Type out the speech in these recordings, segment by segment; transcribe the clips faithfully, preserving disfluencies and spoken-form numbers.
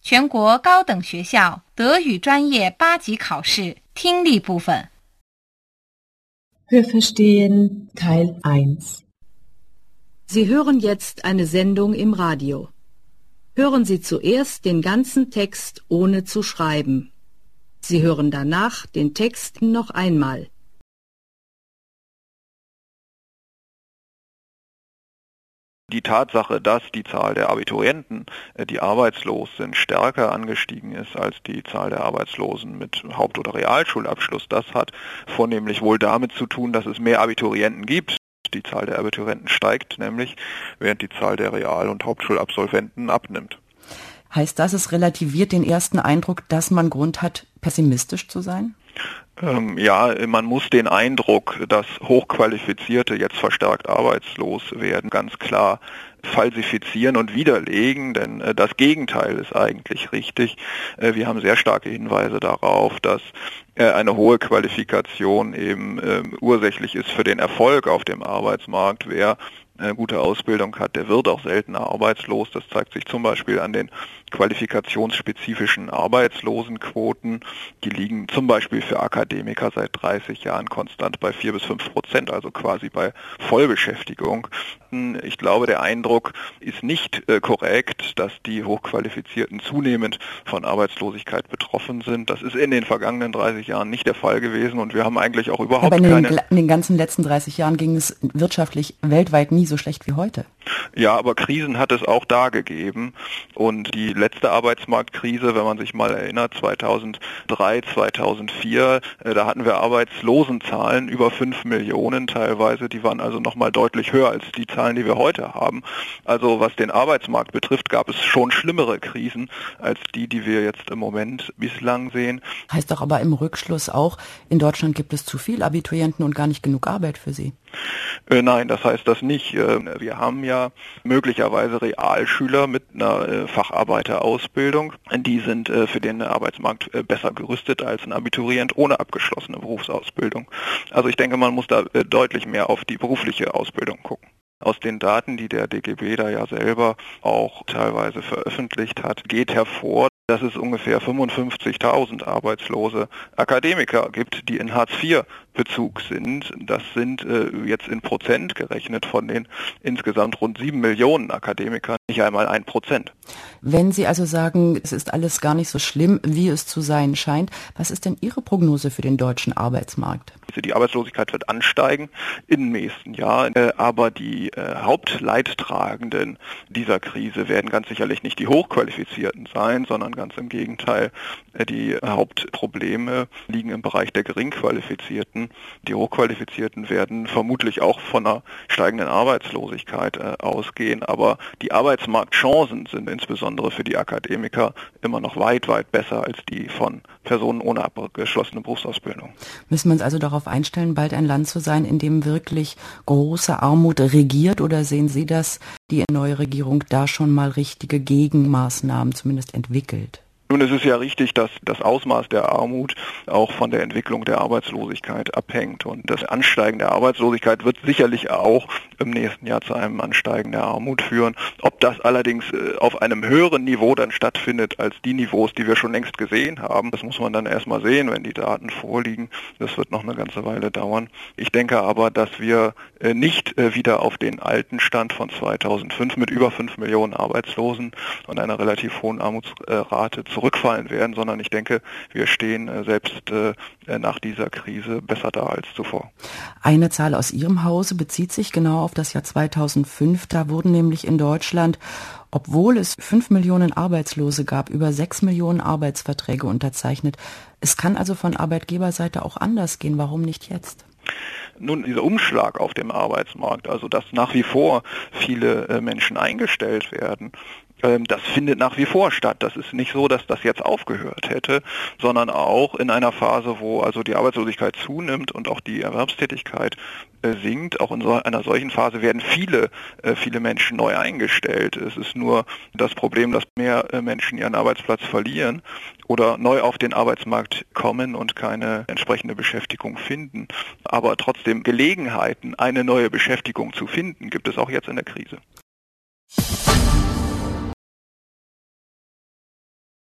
全国高等学校德语专业八级考试听力部分。 Hörverstehen Teil eins. Sie hören jetzt eine Sendung im Radio. Hören Sie zuerst den ganzen Text ohne zu schreiben. Sie hören danach den Text noch einmal. Die Tatsache, dass die Zahl der Abiturienten, die arbeitslos sind, stärker angestiegen ist als die Zahl der Arbeitslosen mit Haupt- oder Realschulabschluss, das hat vornehmlich wohl damit zu tun, dass es mehr Abiturienten gibt. Die Zahl der Abiturienten steigt nämlich, während die Zahl der Real- und Hauptschulabsolventen abnimmt. Heißt das, es relativiert den ersten Eindruck, dass man Grund hat, pessimistisch zu sein? Ähm, ja, man muss den Eindruck, dass Hochqualifizierte jetzt verstärkt arbeitslos werden, ganz klar falsifizieren und widerlegen, denn äh, das Gegenteil ist eigentlich richtig. Äh, wir haben sehr starke Hinweise darauf, dass äh, eine hohe Qualifikation eben äh, ursächlich ist für den Erfolg auf dem Arbeitsmarkt. Wer eine gute Ausbildung hat, der wird auch seltener arbeitslos. Das zeigt sich zum Beispiel an den qualifikationsspezifischen Arbeitslosenquoten. Die liegen zum Beispiel für Akademiker seit dreißig Jahren konstant bei vier bis fünf Prozent, also quasi bei Vollbeschäftigung. Ich glaube, der Eindruck ist nicht äh, korrekt, dass die Hochqualifizierten zunehmend von Arbeitslosigkeit betroffen sind. Das ist in den vergangenen dreißig Jahren nicht der Fall gewesen und wir haben eigentlich auch überhaupt Aber in den, keine... in den ganzen letzten dreißig Jahren ging es wirtschaftlich weltweit nie so schlecht wie heute. Ja, aber Krisen hat es auch da gegeben und die letzte Arbeitsmarktkrise, wenn man sich mal erinnert, zweitausenddrei, zweitausendvier, äh, da hatten wir Arbeitslosenzahlen über fünf Millionen teilweise, die waren also nochmal deutlich höher als die Zahlen, die wir heute haben. Also was den Arbeitsmarkt betrifft, gab es schon schlimmere Krisen als die, die wir jetzt im Moment bislang sehen. Heißt doch aber im Rückschluss auch, in Deutschland gibt es zu viel Abiturienten und gar nicht genug Arbeit für sie. Äh, nein, das heißt das nicht. Äh, wir haben ja möglicherweise Realschüler mit einer äh, Facharbeiterausbildung. Die sind äh, für den Arbeitsmarkt äh, besser gerüstet als ein Abiturient ohne abgeschlossene Berufsausbildung. Also ich denke, man muss da äh, deutlich mehr auf die berufliche Ausbildung gucken. Aus den Daten, die der D G B da ja selber auch teilweise veröffentlicht hat, geht hervor, dass es ungefähr fünfundfünfzigtausend arbeitslose Akademiker gibt, die in Hartz vier Bezug sind. Das sind äh, jetzt in Prozent gerechnet von den insgesamt rund sieben Millionen Akademikern nicht einmal ein Prozent. Wenn Sie also sagen, es ist alles gar nicht so schlimm, wie es zu sein scheint, was ist denn Ihre Prognose für den deutschen Arbeitsmarkt? Die Arbeitslosigkeit wird ansteigen im nächsten Jahr, äh, aber die äh, Hauptleidtragenden dieser Krise werden ganz sicherlich nicht die Hochqualifizierten sein, sondern ganz im Gegenteil. Äh, die Hauptprobleme liegen im Bereich der Geringqualifizierten. Die Hochqualifizierten werden vermutlich auch von einer steigenden Arbeitslosigkeit äh, ausgehen, aber die Arbeitsmarktchancen sind insbesondere für die Akademiker immer noch weit, weit besser als die von Personen ohne abgeschlossene Berufsausbildung. Müssen wir uns also darauf einstellen, bald ein Land zu sein, in dem wirklich große Armut regiert, oder sehen Sie, dass die neue Regierung da schon mal richtige Gegenmaßnahmen zumindest entwickelt? Nun, es ist ja richtig, dass das Ausmaß der Armut auch von der Entwicklung der Arbeitslosigkeit abhängt. Und das Ansteigen der Arbeitslosigkeit wird sicherlich auch im nächsten Jahr zu einem Ansteigen der Armut führen. Ob das allerdings auf einem höheren Niveau dann stattfindet als die Niveaus, die wir schon längst gesehen haben, das muss man dann erstmal sehen, wenn die Daten vorliegen. Das wird noch eine ganze Weile dauern. Ich denke aber, dass wir nicht wieder auf den alten Stand von zweitausendfünf mit über fünf Millionen Arbeitslosen und einer relativ hohen Armutsrate zurückfallen werden, sondern ich denke, wir stehen äh, selbst äh, nach dieser Krise besser da als zuvor. Eine Zahl aus Ihrem Hause bezieht sich genau auf das Jahr zweitausendfünf. Da wurden nämlich in Deutschland, obwohl es fünf Millionen Arbeitslose gab, über sechs Millionen Arbeitsverträge unterzeichnet. Es kann also von Arbeitgeberseite auch anders gehen. Warum nicht jetzt? Nun, dieser Umschlag auf dem Arbeitsmarkt, also dass nach wie vor viele äh, Menschen eingestellt werden, das findet nach wie vor statt. Das ist nicht so, dass das jetzt aufgehört hätte, sondern auch in einer Phase, wo also die Arbeitslosigkeit zunimmt und auch die Erwerbstätigkeit äh, sinkt. Auch in so einer solchen Phase werden viele, äh, viele Menschen neu eingestellt. Es ist nur das Problem, dass mehr äh, Menschen ihren Arbeitsplatz verlieren oder neu auf den Arbeitsmarkt kommen und keine entsprechende Beschäftigung finden. Aber trotzdem Gelegenheiten, eine neue Beschäftigung zu finden, gibt es auch jetzt in der Krise.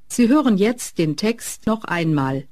Sie hören jetzt den Text noch einmal.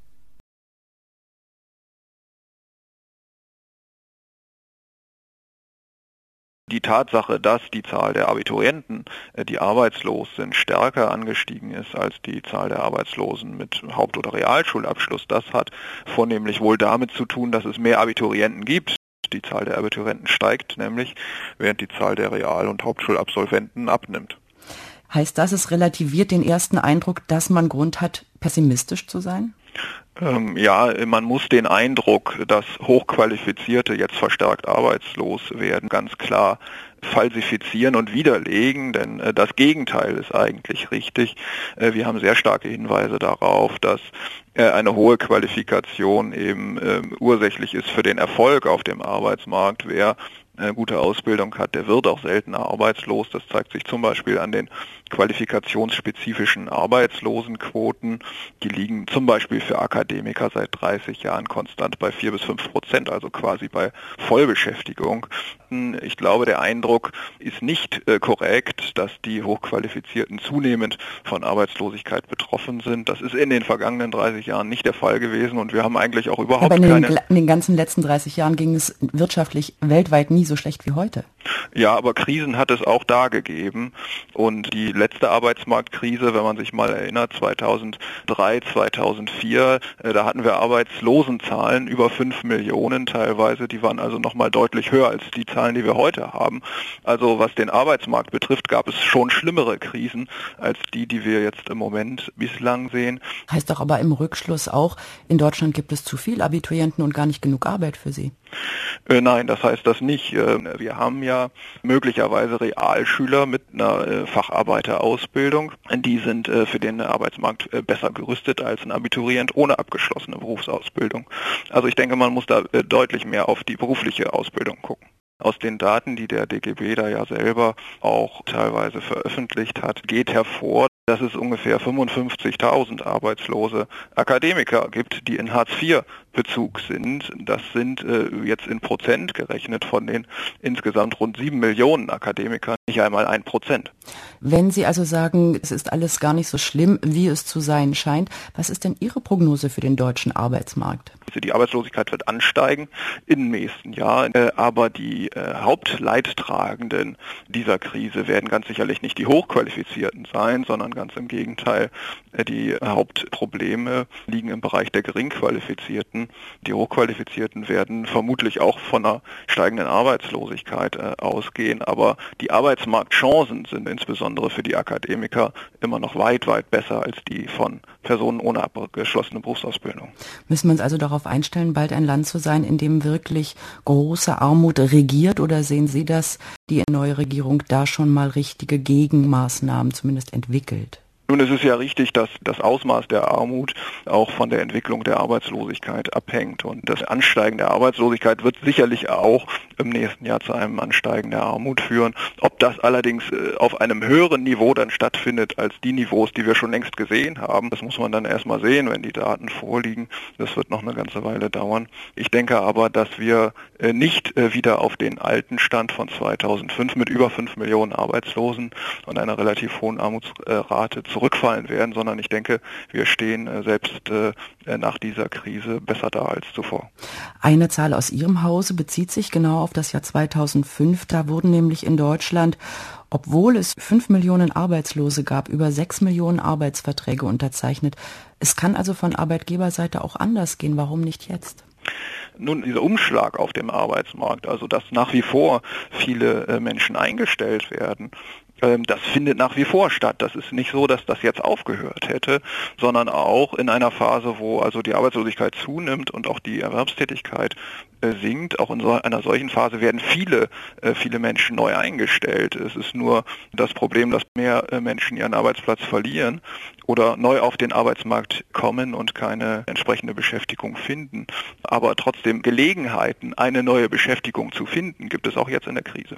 Die Tatsache, dass die Zahl der Abiturienten, die arbeitslos sind, stärker angestiegen ist als die Zahl der Arbeitslosen mit Haupt- oder Realschulabschluss, das hat vornehmlich wohl damit zu tun, dass es mehr Abiturienten gibt. Die Zahl der Abiturienten steigt nämlich, während die Zahl der Real- und Hauptschulabsolventen abnimmt. Heißt das, es relativiert den ersten Eindruck, dass man Grund hat, pessimistisch zu sein? Ähm, ja, man muss den Eindruck, dass Hochqualifizierte jetzt verstärkt arbeitslos werden, ganz klar falsifizieren und widerlegen, denn äh, das Gegenteil ist eigentlich richtig. Äh, wir haben sehr starke Hinweise darauf, dass äh, eine hohe Qualifikation eben äh, ursächlich ist für den Erfolg auf dem Arbeitsmarkt. Wer eine gute Ausbildung hat, der wird auch seltener arbeitslos. Das zeigt sich zum Beispiel an den qualifikationsspezifischen Arbeitslosenquoten. Die liegen zum Beispiel für Akademiker seit dreißig Jahren konstant bei vier bis fünf Prozent, also quasi bei Vollbeschäftigung. Ich glaube, der Eindruck ist nicht äh, korrekt, dass die Hochqualifizierten zunehmend von Arbeitslosigkeit betroffen sind. Das ist in den vergangenen dreißig Jahren nicht der Fall gewesen und wir haben eigentlich auch überhaupt Aber in den, keine... in den ganzen letzten dreißig Jahren ging es wirtschaftlich weltweit nie so schlecht wie heute. Ja, aber Krisen hat es auch da gegeben und die letzte Arbeitsmarktkrise, wenn man sich mal erinnert, zweitausenddrei, zweitausendvier, äh, da hatten wir Arbeitslosenzahlen über fünf Millionen teilweise, die waren also nochmal deutlich höher als die Zahlen, die wir heute haben. Also was den Arbeitsmarkt betrifft, gab es schon schlimmere Krisen als die, die wir jetzt im Moment bislang sehen. Heißt doch aber im Rückschluss auch, in Deutschland gibt es zu viel Abiturienten und gar nicht genug Arbeit für sie. Äh, nein, das heißt das nicht. Äh, wir haben ja möglicherweise Realschüler mit einer äh, Facharbeiterausbildung. Die sind äh, für den Arbeitsmarkt äh, besser gerüstet als ein Abiturient ohne abgeschlossene Berufsausbildung. Also ich denke, man muss da äh, deutlich mehr auf die berufliche Ausbildung gucken. Aus den Daten, die der D G B da ja selber auch teilweise veröffentlicht hat, geht hervor, dass es ungefähr fünfundfünfzigtausend arbeitslose Akademiker gibt, die in Hartz vier Bezug sind. Das sind äh, jetzt in Prozent gerechnet von den insgesamt rund sieben Millionen Akademikern nicht einmal ein Prozent. Wenn Sie also sagen, es ist alles gar nicht so schlimm, wie es zu sein scheint, was ist denn Ihre Prognose für den deutschen Arbeitsmarkt? Die Arbeitslosigkeit wird ansteigen im nächsten Jahr, äh, aber die äh, Hauptleidtragenden dieser Krise werden ganz sicherlich nicht die Hochqualifizierten sein, sondern ganz im Gegenteil. Äh, die Hauptprobleme liegen im Bereich der Geringqualifizierten. Die Hochqualifizierten werden vermutlich auch von einer steigenden Arbeitslosigkeit äh, ausgehen, aber die Arbeitsmarktchancen sind insbesondere für die Akademiker immer noch weit, weit besser als die von Personen ohne abgeschlossene Berufsausbildung. Müssen wir uns also darauf einstellen, bald ein Land zu sein, in dem wirklich große Armut regiert, oder sehen Sie, dass die neue Regierung da schon mal richtige Gegenmaßnahmen zumindest entwickelt? Nun, es ist ja richtig, dass das Ausmaß der Armut auch von der Entwicklung der Arbeitslosigkeit abhängt. Und das Ansteigen der Arbeitslosigkeit wird sicherlich auch im nächsten Jahr zu einem Ansteigen der Armut führen. Ob das allerdings auf einem höheren Niveau dann stattfindet als die Niveaus, die wir schon längst gesehen haben, das muss man dann erstmal sehen, wenn die Daten vorliegen. Das wird noch eine ganze Weile dauern. Ich denke aber, dass wir nicht wieder auf den alten Stand von zweitausendfünf mit über fünf Millionen Arbeitslosen und einer relativ hohen Armutsrate zurückfallen werden, sondern ich denke, wir stehen äh, selbst äh, nach dieser Krise besser da als zuvor. Eine Zahl aus Ihrem Hause bezieht sich genau auf das Jahr zweitausendfünf. Da wurden nämlich in Deutschland, obwohl es fünf Millionen Arbeitslose gab, über sechs Millionen Arbeitsverträge unterzeichnet. Es kann also von Arbeitgeberseite auch anders gehen. Warum nicht jetzt? Nun, dieser Umschlag auf dem Arbeitsmarkt, also dass nach wie vor viele äh, Menschen eingestellt werden, das findet nach wie vor statt. Das ist nicht so, dass das jetzt aufgehört hätte, sondern auch in einer Phase, wo also die Arbeitslosigkeit zunimmt und auch die Erwerbstätigkeit äh, sinkt. Auch in so einer solchen Phase werden viele, äh, viele Menschen neu eingestellt. Es ist nur das Problem, dass mehr äh, Menschen ihren Arbeitsplatz verlieren oder neu auf den Arbeitsmarkt kommen und keine entsprechende Beschäftigung finden. Aber trotzdem Gelegenheiten, eine neue Beschäftigung zu finden, gibt es auch jetzt in der Krise.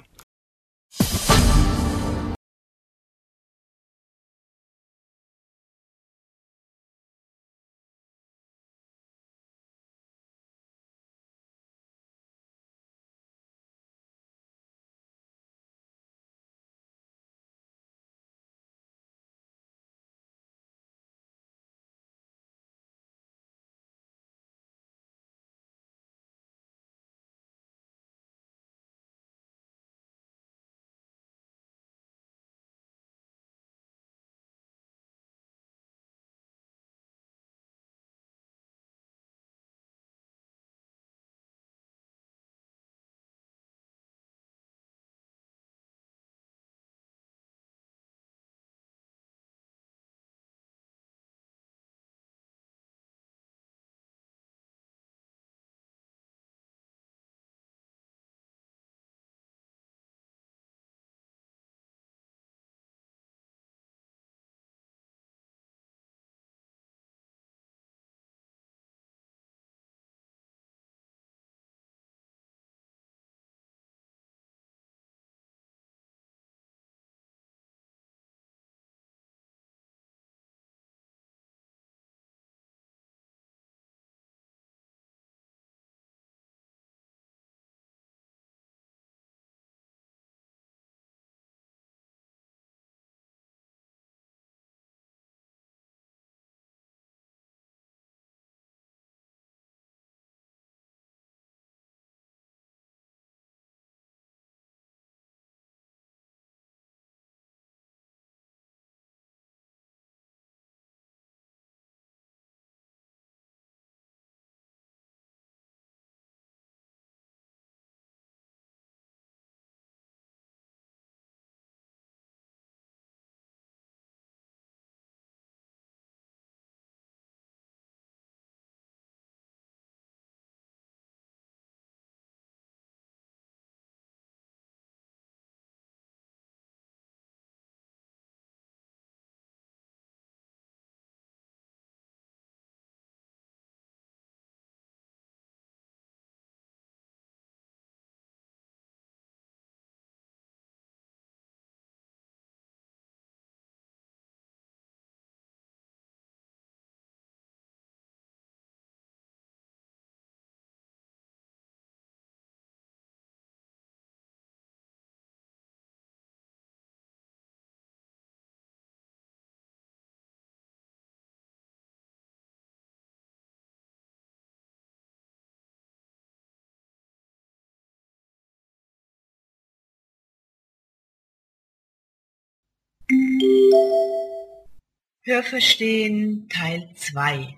Hörverstehen Teil zwei.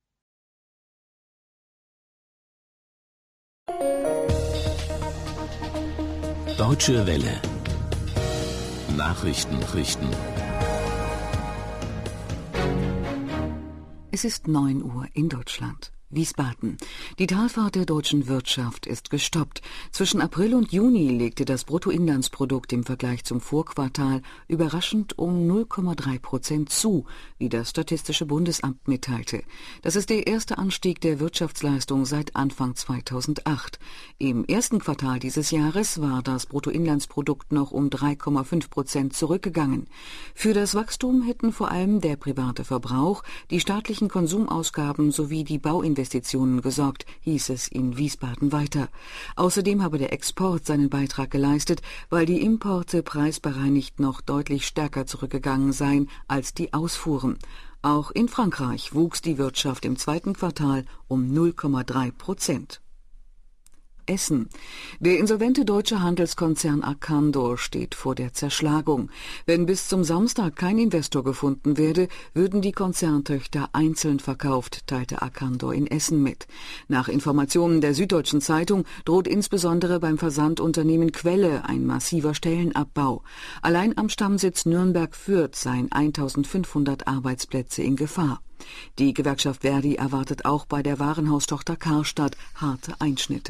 Deutsche Welle. Nachrichten richten. Es ist neun Uhr in Deutschland. Wiesbaden. Die Talfahrt der deutschen Wirtschaft ist gestoppt. Zwischen April und Juni legte das Bruttoinlandsprodukt im Vergleich zum Vorquartal überraschend um null Komma drei Prozent zu, wie das Statistische Bundesamt mitteilte. Das ist der erste Anstieg der Wirtschaftsleistung seit Anfang zweitausendacht. Im ersten Quartal dieses Jahres war das Bruttoinlandsprodukt noch um drei Komma fünf Prozent zurückgegangen. Für das Wachstum hätten vor allem der private Verbrauch, die staatlichen Konsumausgaben sowie die Bauinvestitionen Investitionen gesorgt, hieß es in Wiesbaden weiter. Außerdem habe der Export seinen Beitrag geleistet, weil die Importe preisbereinigt noch deutlich stärker zurückgegangen seien als die Ausfuhren. Auch in Frankreich wuchs die Wirtschaft im zweiten Quartal um null Komma drei Prozent. Essen. Der insolvente deutsche Handelskonzern Arcandor steht vor der Zerschlagung. Wenn bis zum Samstag kein Investor gefunden werde, würden die Konzerntöchter einzeln verkauft, teilte Arcandor in Essen mit. Nach Informationen der Süddeutschen Zeitung droht insbesondere beim Versandunternehmen Quelle ein massiver Stellenabbau. Allein am Stammsitz Nürnberg-Fürth seien eintausendfünfhundert Arbeitsplätze in Gefahr. Die Gewerkschaft Verdi erwartet auch bei der Warenhaustochter Karstadt harte Einschnitte.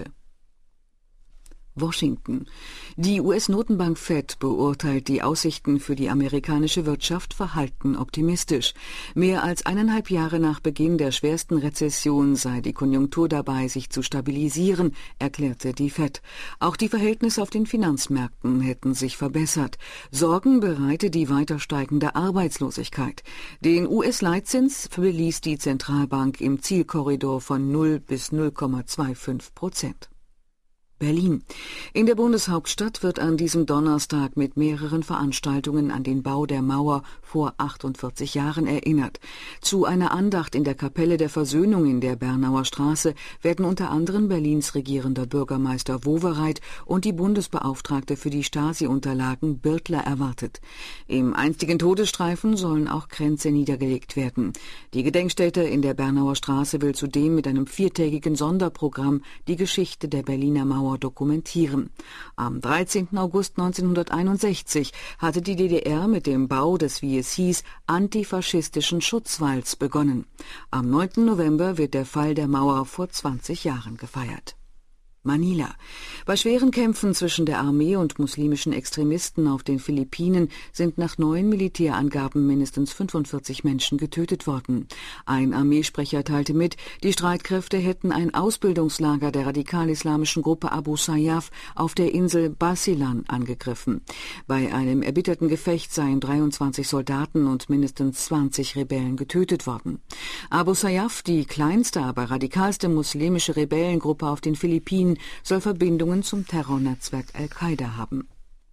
Washington. Die U S-Notenbank Fed beurteilt die Aussichten für die amerikanische Wirtschaft verhalten optimistisch. Mehr als eineinhalb Jahre nach Beginn der schwersten Rezession sei die Konjunktur dabei, sich zu stabilisieren, erklärte die Fed. Auch die Verhältnisse auf den Finanzmärkten hätten sich verbessert. Sorgen bereite die weiter steigende Arbeitslosigkeit. Den U S-Leitzins beließ die Zentralbank im Zielkorridor von null bis null Komma fünfundzwanzig Prozent. Berlin. In der Bundeshauptstadt wird an diesem Donnerstag mit mehreren Veranstaltungen an den Bau der Mauer vor achtundvierzig Jahren erinnert. Zu einer Andacht in der Kapelle der Versöhnung in der Bernauer Straße werden unter anderem Berlins regierender Bürgermeister Wowereit und die Bundesbeauftragte für die Stasi-Unterlagen Birtler erwartet. Im einstigen Todesstreifen sollen auch Kränze niedergelegt werden. Die Gedenkstätte in der Bernauer Straße will zudem mit einem viertägigen Sonderprogramm die Geschichte der Berliner Mauer dokumentieren. Am dreizehnten August neunzehnhunderteinundsechzig hatte die D D R mit dem Bau des, wie es hieß, antifaschistischen Schutzwalls begonnen. Am neunten November wird der Fall der Mauer vor zwanzig Jahren gefeiert. Manila. Bei schweren Kämpfen zwischen der Armee und muslimischen Extremisten auf den Philippinen sind nach neuen Militärangaben mindestens fünfundvierzig Menschen getötet worden. Ein Armeesprecher teilte mit, die Streitkräfte hätten ein Ausbildungslager der radikal-islamischen Gruppe Abu Sayyaf auf der Insel Basilan angegriffen. Bei einem erbitterten Gefecht seien dreiundzwanzig Soldaten und mindestens zwanzig Rebellen getötet worden. Abu Sayyaf, die kleinste, aber radikalste muslimische Rebellengruppe auf den Philippinen, soll Verbindungen zum Terrornetzwerk Al-Qaida haben.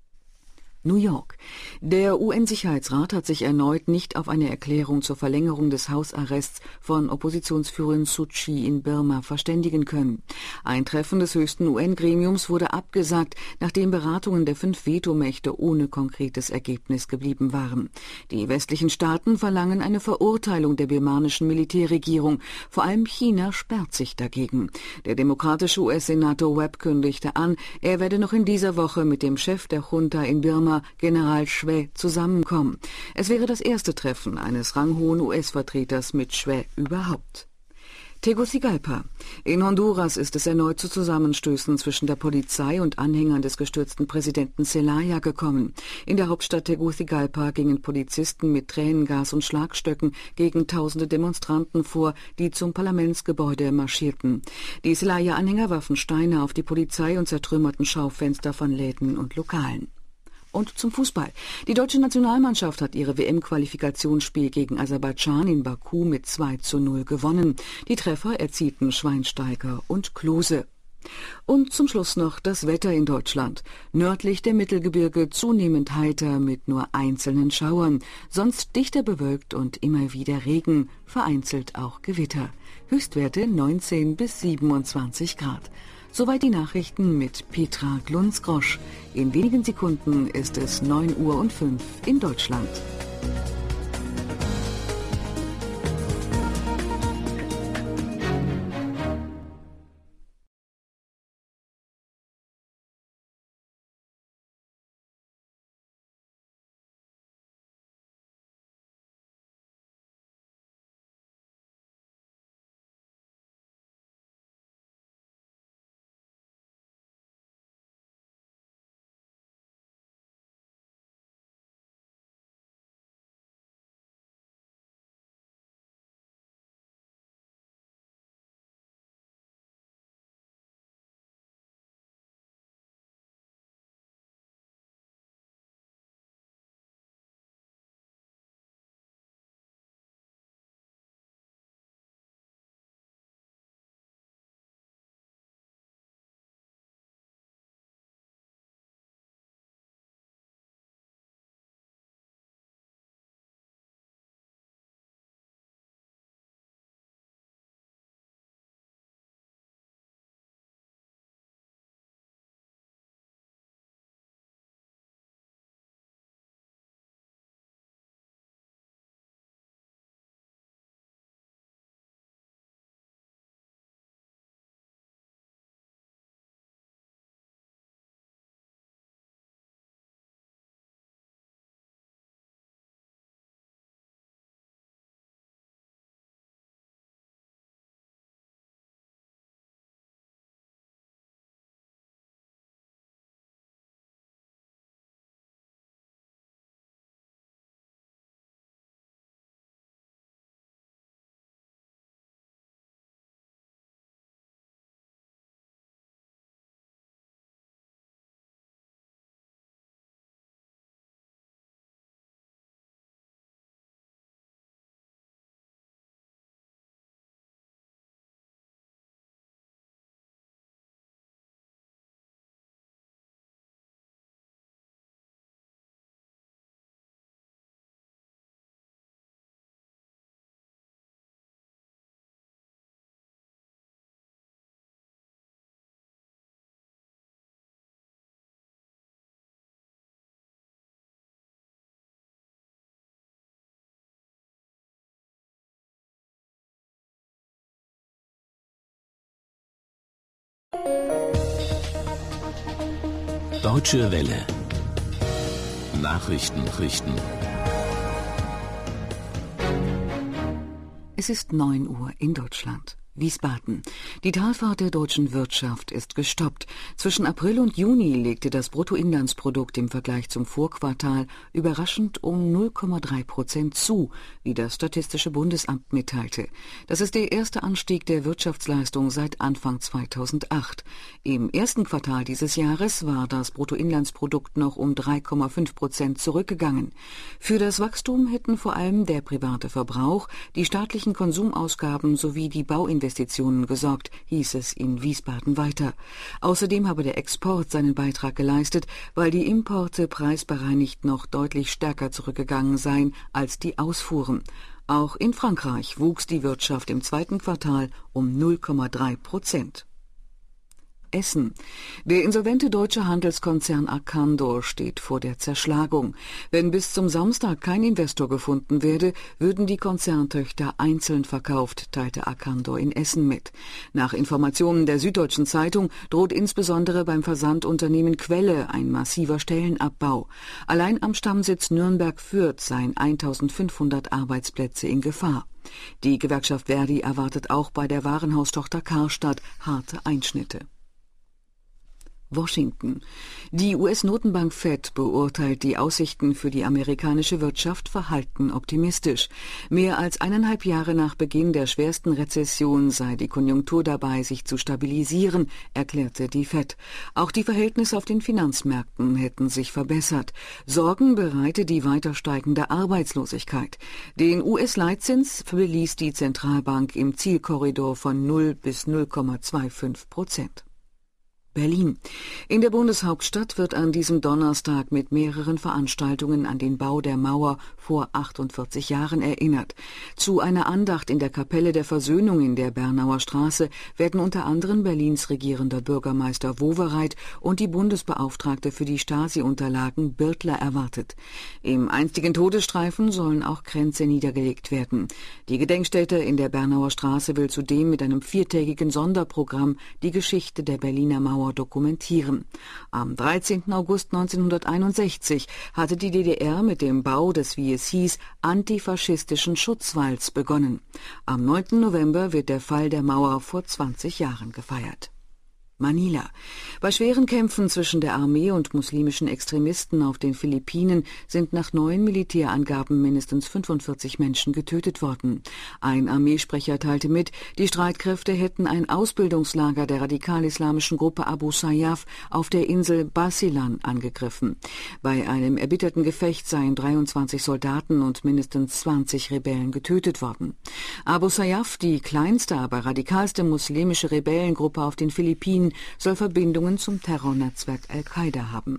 New York. Der U N-Sicherheitsrat hat sich erneut nicht auf eine Erklärung zur Verlängerung des Hausarrests von Oppositionsführerin Suu Kyi in Birma verständigen können. Ein Treffen des höchsten U N-Gremiums wurde abgesagt, nachdem Beratungen der fünf Vetomächte ohne konkretes Ergebnis geblieben waren. Die westlichen Staaten verlangen eine Verurteilung der birmanischen Militärregierung. Vor allem China sperrt sich dagegen. Der demokratische U S-Senator Webb kündigte an, er werde noch in dieser Woche mit dem Chef der Junta in Birma, General Choi, zusammenkommen. Es wäre das erste Treffen eines ranghohen U S-Vertreters mit Choi überhaupt. Tegucigalpa. In Honduras ist es erneut zu Zusammenstößen zwischen der Polizei und Anhängern des gestürzten Präsidenten Zelaya gekommen. In der Hauptstadt Tegucigalpa gingen Polizisten mit Tränengas und Schlagstöcken gegen tausende Demonstranten vor, die zum Parlamentsgebäude marschierten. Die Zelaya-Anhänger warfen Steine auf die Polizei und zertrümmerten Schaufenster von Läden und Lokalen. Und zum Fußball. Die deutsche Nationalmannschaft hat ihre W M-Qualifikationsspiel gegen Aserbaidschan in Baku mit zwei zu null gewonnen. Die Treffer erzielten Schweinsteiger und Klose. Und zum Schluss noch das Wetter in Deutschland. Nördlich der Mittelgebirge zunehmend heiter mit nur einzelnen Schauern, sonst dichter bewölkt und immer wieder Regen, vereinzelt auch Gewitter. Höchstwerte neunzehn bis siebenundzwanzig Grad. Soweit die Nachrichten mit Petra Glunz-Grosch. In wenigen Sekunden ist es neun Uhr und fünf in Deutschland. Deutsche Welle. Nachrichten richten. Es ist neun Uhr in Deutschland. Wiesbaden. Die Talfahrt der deutschen Wirtschaft ist gestoppt. Zwischen April und Juni legte das Bruttoinlandsprodukt im Vergleich zum Vorquartal überraschend um null Komma drei Prozent zu, wie das Statistische Bundesamt mitteilte. Das ist der erste Anstieg der Wirtschaftsleistung seit Anfang zweitausendacht. Im ersten Quartal dieses Jahres war das Bruttoinlandsprodukt noch um drei Komma fünf Prozent zurückgegangen. Für das Wachstum hätten vor allem der private Verbrauch, die staatlichen Konsumausgaben sowie die Bauinvestitionen Investitionen gesorgt, hieß es in Wiesbaden weiter. Außerdem habe der Export seinen Beitrag geleistet, weil die Importe preisbereinigt noch deutlich stärker zurückgegangen seien als die Ausfuhren. Auch in Frankreich wuchs die Wirtschaft im zweiten Quartal um null Komma drei Prozent. Essen. Der insolvente deutsche Handelskonzern Arcandor steht vor der Zerschlagung. Wenn bis zum Samstag kein Investor gefunden werde, würden die Konzerntöchter einzeln verkauft, teilte Arcandor in Essen mit. Nach Informationen der Süddeutschen Zeitung droht insbesondere beim Versandunternehmen Quelle ein massiver Stellenabbau. Allein am Stammsitz Nürnberg-Fürth seien eintausendfünfhundert Arbeitsplätze in Gefahr. Die Gewerkschaft Verdi erwartet auch bei der Warenhaustochter Karstadt harte Einschnitte. Washington. Die U S-Notenbank Fed beurteilt die Aussichten für die amerikanische Wirtschaft verhalten optimistisch. Mehr als eineinhalb Jahre nach Beginn der schwersten Rezession sei die Konjunktur dabei, sich zu stabilisieren, erklärte die Fed. Auch die Verhältnisse auf den Finanzmärkten hätten sich verbessert. Sorgen bereite die weiter steigende Arbeitslosigkeit. Den U S-Leitzins beließ die Zentralbank im Zielkorridor von null bis null Komma fünfundzwanzig Prozent. Berlin. In der Bundeshauptstadt wird an diesem Donnerstag mit mehreren Veranstaltungen an den Bau der Mauer vor achtundvierzig Jahren erinnert. Zu einer Andacht in der Kapelle der Versöhnung in der Bernauer Straße werden unter anderem Berlins regierender Bürgermeister Wowereit und die Bundesbeauftragte für die Stasi-Unterlagen Birtler erwartet. Im einstigen Todesstreifen sollen auch Kränze niedergelegt werden. Die Gedenkstätte in der Bernauer Straße will zudem mit einem viertägigen Sonderprogramm die Geschichte der Berliner Mauer dokumentieren. Am dreizehnten August neunzehnhunderteinundsechzig hatte die D D R mit dem Bau des, wie es hieß, antifaschistischen Schutzwalls begonnen. Am neunten November wird der Fall der Mauer vor zwanzig Jahren gefeiert. Manila. Bei schweren Kämpfen zwischen der Armee und muslimischen Extremisten auf den Philippinen sind nach neuen Militärangaben mindestens fünfundvierzig Menschen getötet worden. Ein Armeesprecher teilte mit, die Streitkräfte hätten ein Ausbildungslager der radikal-islamischen Gruppe Abu Sayyaf auf der Insel Basilan angegriffen. Bei einem erbitterten Gefecht seien dreiundzwanzig Soldaten und mindestens zwanzig Rebellen getötet worden. Abu Sayyaf, die kleinste, aber radikalste muslimische Rebellengruppe auf den Philippinen, soll Verbindungen zum Terrornetzwerk Al-Qaida haben.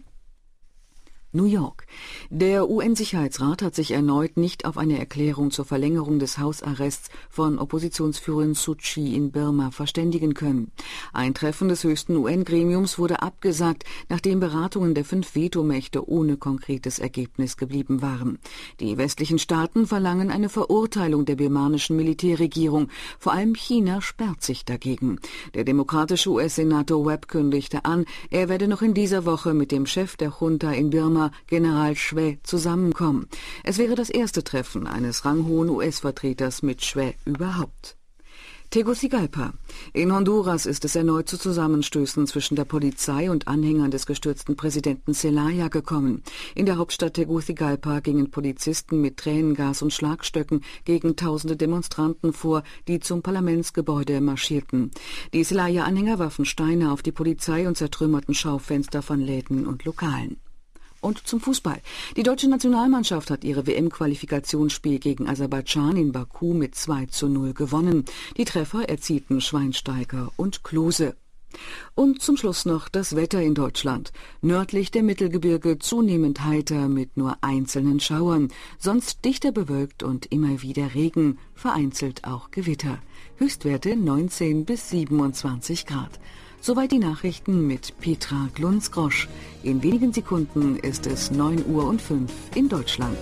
New York. Der U N-Sicherheitsrat hat sich erneut nicht auf eine Erklärung zur Verlängerung des Hausarrests von Oppositionsführerin Suu Kyi in Birma verständigen können. Ein Treffen des höchsten U N-Gremiums wurde abgesagt, nachdem Beratungen der fünf Vetomächte ohne konkretes Ergebnis geblieben waren. Die westlichen Staaten verlangen eine Verurteilung der birmanischen Militärregierung. Vor allem China sperrt sich dagegen. Der demokratische U S-Senator Webb kündigte an, er werde noch in dieser Woche mit dem Chef der Junta in Birma, General Choi, zusammenkommen. Es wäre das erste Treffen eines ranghohen U S-Vertreters mit Choi überhaupt. Tegucigalpa. In Honduras ist es erneut zu Zusammenstößen zwischen der Polizei und Anhängern des gestürzten Präsidenten Zelaya gekommen. In der Hauptstadt Tegucigalpa gingen Polizisten mit Tränengas und Schlagstöcken gegen tausende Demonstranten vor, die zum Parlamentsgebäude marschierten. Die Zelaya-Anhänger warfen Steine auf die Polizei und zertrümmerten Schaufenster von Läden und Lokalen. Und zum Fußball. Die deutsche Nationalmannschaft hat ihre W M-Qualifikationsspiel gegen Aserbaidschan in Baku mit zwei zu null gewonnen. Die Treffer erzielten Schweinsteiger und Klose. Und zum Schluss noch das Wetter in Deutschland. Nördlich der Mittelgebirge zunehmend heiter mit nur einzelnen Schauern, sonst dichter bewölkt und immer wieder Regen, vereinzelt auch Gewitter. Höchstwerte neunzehn bis siebenundzwanzig Grad. Soweit die Nachrichten mit Petra Glunz-Grosch. In wenigen Sekunden ist es neun Uhr und fünf in Deutschland.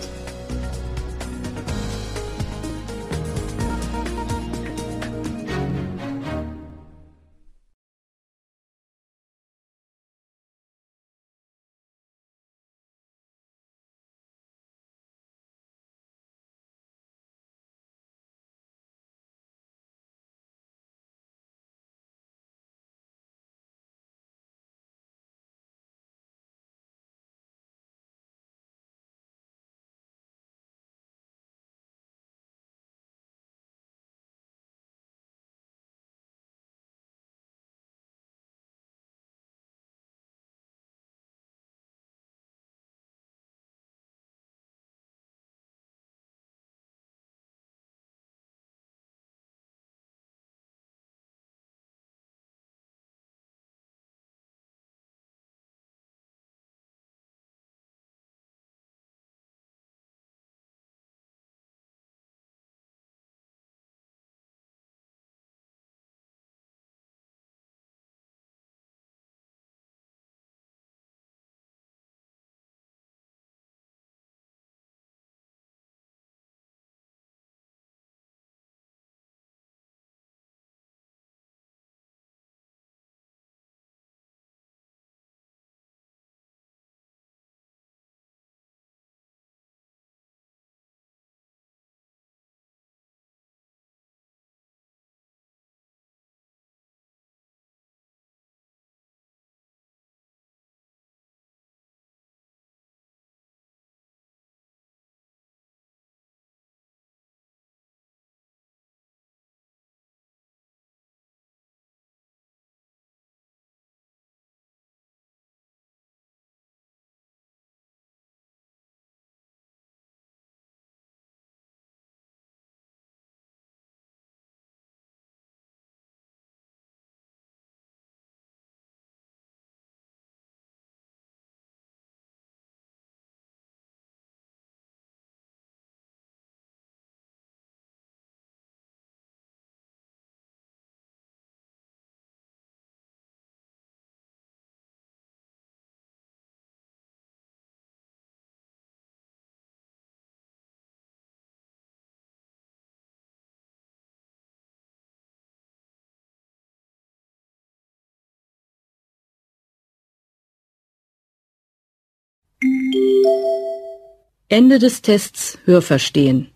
Ende des Tests Hörverstehen.